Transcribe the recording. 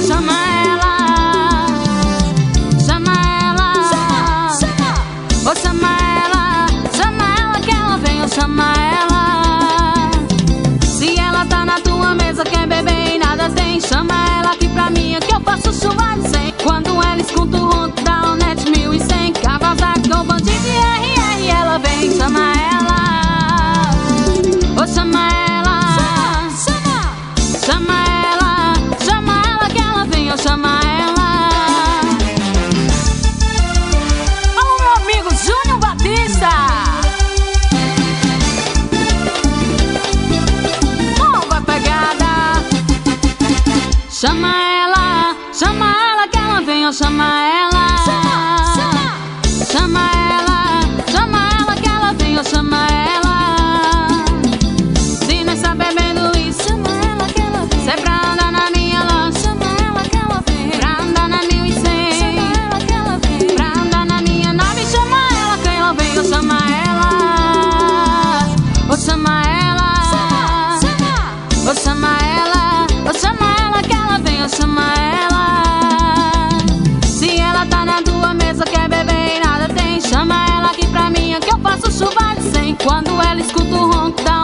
chama ela. Chama ela. Ô, chama ela que ela vem, ô, chama ela. Se ela tá na tua mesa, quer beber e nada tem, chama ela aqui pra mim, que eu faço chuva de 100. Quando ela escuta o ronco da Onete 1100, Kawasaki ou Bandit RR, ela vem, chama ela. Ô, chama ela. Chama ela que ela vem, ô, chama ela. Alô, meu amigo Júnior Batista. Nova pegada. Chama ela que ela vem, ó, chama ela. Chama ela que ela vem, ó, chama ela. Se não está bebendo isso, chama ela que ela vem. Se é pra andar na minha lancha, chama ela que ela vem. Pra andar na 1100, chama ela que ela vem. Pra andar na minha nave, chama ela que ela vem, ó, chama ela. Ô, chama ela. Ô, chama ela. Ô, chama ela que ela vem, ô, chama ela. Se ela tá na tua mesa, quer beber e nada tem, chama ela aqui pra mim, que eu faço chuva de 100. Quando ela escuta o ronco da